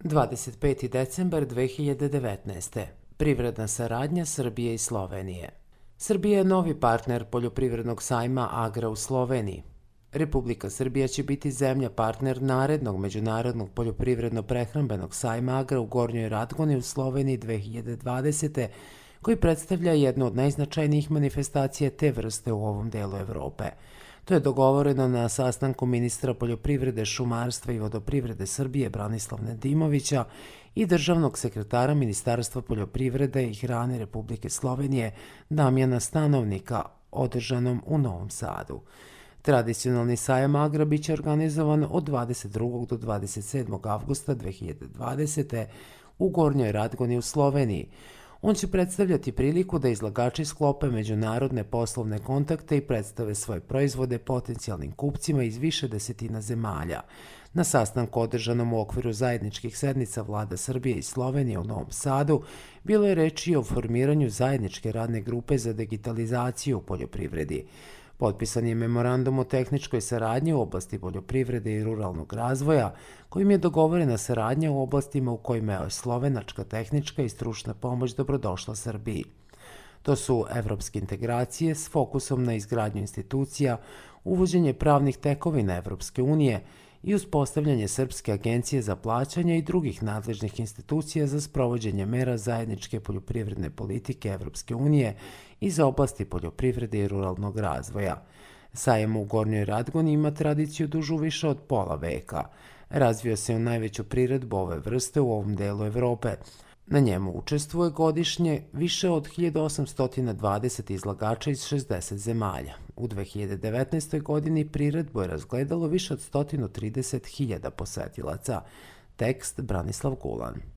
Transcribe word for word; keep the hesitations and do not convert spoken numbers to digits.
dvadeset peti decembar dve hiljade devetnaeste. Privredna saradnja Srbije i Slovenije. Srbija je novi partner poljoprivrednog sajma Agra u Sloveniji. Republika Srbija će biti zemlja partner narednog međunarodnog poljoprivredno-prehrambenog sajma Agra u Gornjoj Radgoni u Sloveniji dve hiljade dvadesete. koji predstavlja jednu od najznačajnijih manifestacija te vrste u ovom delu Evrope. To je dogovoreno na sastanku ministra poljoprivrede, šumarstva i vodoprivrede Srbije Branislava Nedimovića i državnog sekretara Ministarstva poljoprivrede i hrane Republike Slovenije Damjana Stanovnika, održanom u Novom Sadu. Tradicionalni sajam Agra biće organizovan od dvadeset drugog do dvadeset sedmog avgusta dve hiljade dvadesete. u Gornjoj Radgoni u Sloveniji. On će predstavljati priliku da izlagači sklope međunarodne poslovne kontakte i predstave svoje proizvode potencijalnim kupcima iz više desetina zemalja. Na sastanku održanom u okviru zajedničkih sednica vlada Srbije i Slovenije u Novom Sadu bilo je reči i o formiranju zajedničke radne grupe za digitalizaciju u poljoprivredi. Potpisan je memorandum o tehničkoj saradnji u oblasti poljoprivrede i ruralnog razvoja, kojim je dogovorena saradnja u oblastima u kojima je slovenačka tehnička i stručna pomoć dobrodošla Srbiji. To su evropske integracije s fokusom na izgradnju institucija, uvođenje pravnih tekovina Evropske unije i uspostavljanje Srpske agencije za plaćanje i drugih nadležnih institucija za sprovođenje mera zajedničke poljoprivredne politike Evropske unije iz oblasti poljoprivrede i ruralnog razvoja. Sajam u Gornjoj Radgoni ima tradiciju dužu više od pola veka. Razvio se u najveću priredbu ove vrste u ovom delu Evrope. Na njemu učestvuje godišnje više od hiljadu osamsto dvadeset izlagača iz šezdeset zemalja. U dve hiljade devetnaestoj. godini priredbu je razgledalo više od sto trideset hiljada posetilaca. Tekst Branislav Gulan.